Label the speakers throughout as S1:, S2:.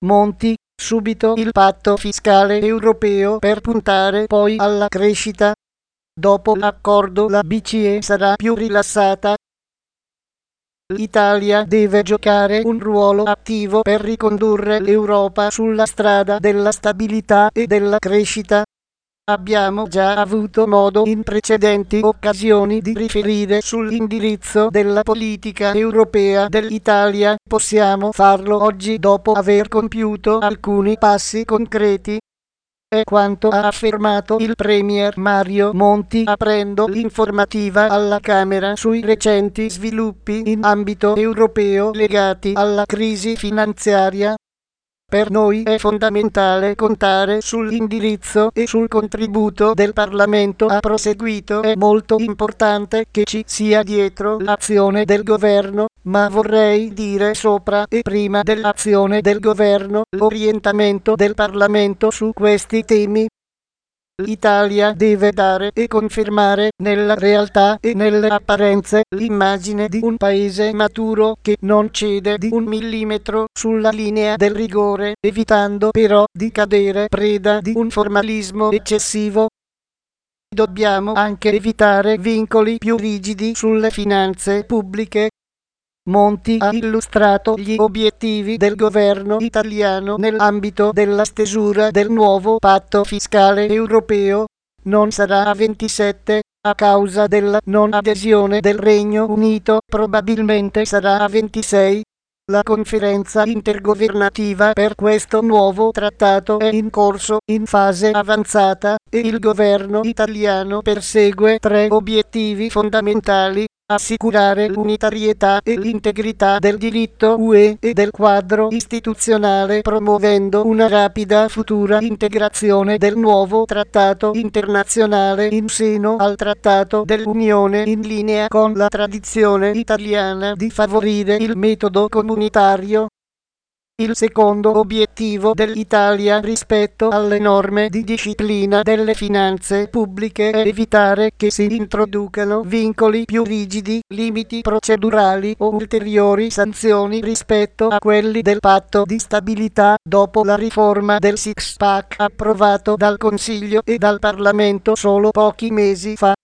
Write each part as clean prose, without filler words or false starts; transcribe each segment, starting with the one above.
S1: Monti, subito il patto fiscale europeo per puntare poi alla crescita. Dopo l'accordo la BCE sarà più rilassata. L'Italia deve giocare un ruolo attivo per ricondurre l'Europa sulla strada della stabilità e della crescita. Abbiamo già avuto modo in precedenti occasioni di riferire sull'indirizzo della politica europea dell'Italia. Possiamo farlo oggi dopo aver compiuto alcuni passi concreti. È quanto ha affermato il Premier Mario Monti aprendo l'informativa alla Camera sui recenti sviluppi in ambito europeo legati alla crisi finanziaria. Per noi è fondamentale contare sull'indirizzo e sul contributo del Parlamento. Ha proseguito: è molto importante che ci sia dietro l'azione del governo, ma vorrei dire sopra e prima dell'azione del governo, l'orientamento del Parlamento su questi temi. L'Italia deve dare e confermare nella realtà e nelle apparenze l'immagine di un paese maturo che non cede di un millimetro sulla linea del rigore, evitando però di cadere preda di un formalismo eccessivo. Dobbiamo anche evitare vincoli più rigidi sulle finanze pubbliche. Monti ha illustrato gli obiettivi del governo italiano nell'ambito della stesura del nuovo patto fiscale europeo. Non sarà a 27, a causa della non adesione del Regno Unito, probabilmente sarà a 26. La conferenza intergovernativa per questo nuovo trattato è in corso, in fase avanzata, e il governo italiano persegue 3 obiettivi fondamentali: assicurare l'unitarietà e l'integrità del diritto UE e del quadro istituzionale, promuovendo una rapida futura integrazione del nuovo trattato internazionale in seno al trattato dell'Unione, in linea con la tradizione italiana di favorire il metodo comunitario. Il secondo obiettivo dell'Italia rispetto alle norme di disciplina delle finanze pubbliche è evitare che si introducano vincoli più rigidi, limiti procedurali o ulteriori sanzioni rispetto a quelli del patto di stabilità dopo la riforma del Six Pack approvato dal Consiglio e dal Parlamento solo pochi mesi fa.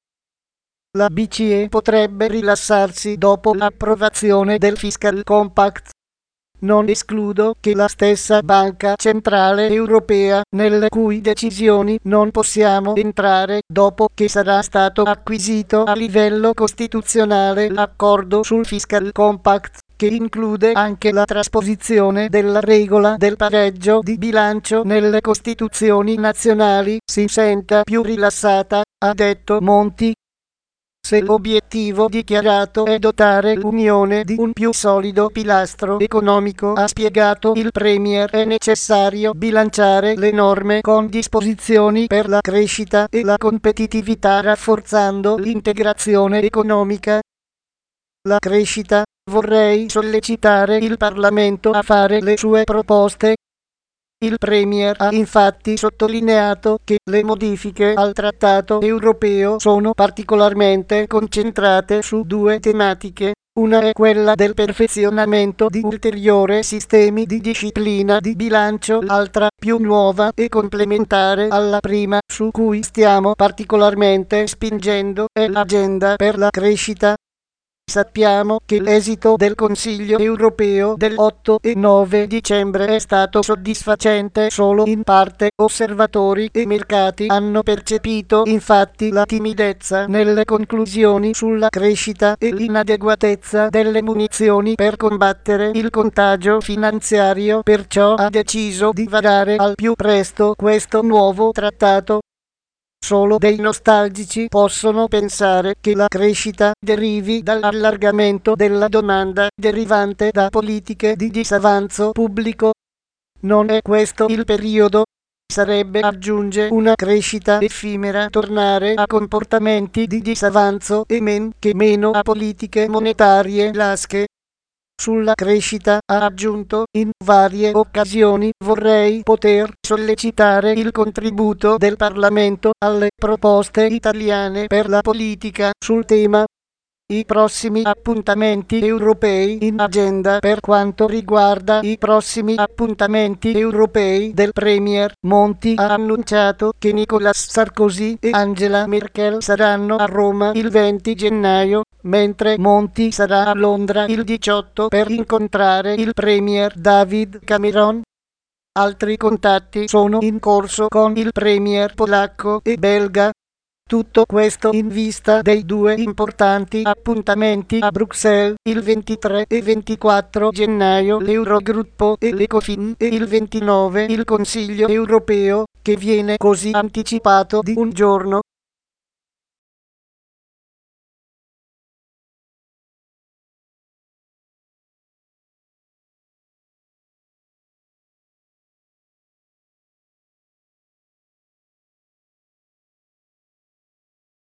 S1: La BCE potrebbe rilassarsi dopo l'approvazione del Fiscal Compact. Non escludo che la stessa Banca Centrale Europea, nelle cui decisioni non possiamo entrare dopo che sarà stato acquisito a livello costituzionale l'accordo sul Fiscal Compact, che include anche la trasposizione della regola del pareggio di bilancio nelle Costituzioni nazionali, si senta più rilassata, ha detto Monti. Se l'obiettivo dichiarato è dotare l'Unione di un più solido pilastro economico, ha spiegato il Premier, è necessario bilanciare le norme con disposizioni per la crescita e la competitività, rafforzando l'integrazione economica. La crescita. Vorrei sollecitare il Parlamento a fare le sue proposte. Il Premier ha infatti sottolineato che le modifiche al Trattato europeo sono particolarmente concentrate su 2 tematiche. Una è quella del perfezionamento di ulteriori sistemi di disciplina di bilancio, l'altra, più nuova e complementare alla prima, su cui stiamo particolarmente spingendo, è l'agenda per la crescita. Sappiamo che l'esito del Consiglio europeo del 8 e 9 dicembre è stato soddisfacente solo in parte. Osservatori e mercati hanno percepito infatti la timidezza nelle conclusioni sulla crescita e l'inadeguatezza delle munizioni per combattere il contagio finanziario, perciò ha deciso di varare al più presto questo nuovo trattato. Solo dei nostalgici possono pensare che la crescita derivi dall'allargamento della domanda derivante da politiche di disavanzo pubblico. Non è questo il periodo. Sarebbe, aggiunge, una crescita effimera tornare a comportamenti di disavanzo e men che meno a politiche monetarie lasche. Sulla crescita, ha aggiunto, in varie occasioni vorrei poter sollecitare il contributo del Parlamento alle proposte italiane per la politica sul tema. I prossimi appuntamenti europei in agenda. Per quanto riguarda i prossimi appuntamenti europei del Premier, Monti ha annunciato che Nicolas Sarkozy e Angela Merkel saranno a Roma il 20 gennaio, mentre Monti sarà a Londra il 18 per incontrare il Premier David Cameron. Altri contatti sono in corso con il Premier polacco e belga. Tutto questo in vista dei due importanti appuntamenti a Bruxelles, il 23 e 24 gennaio l'Eurogruppo e l'Ecofin e il 29 il Consiglio europeo, che viene così anticipato di un giorno.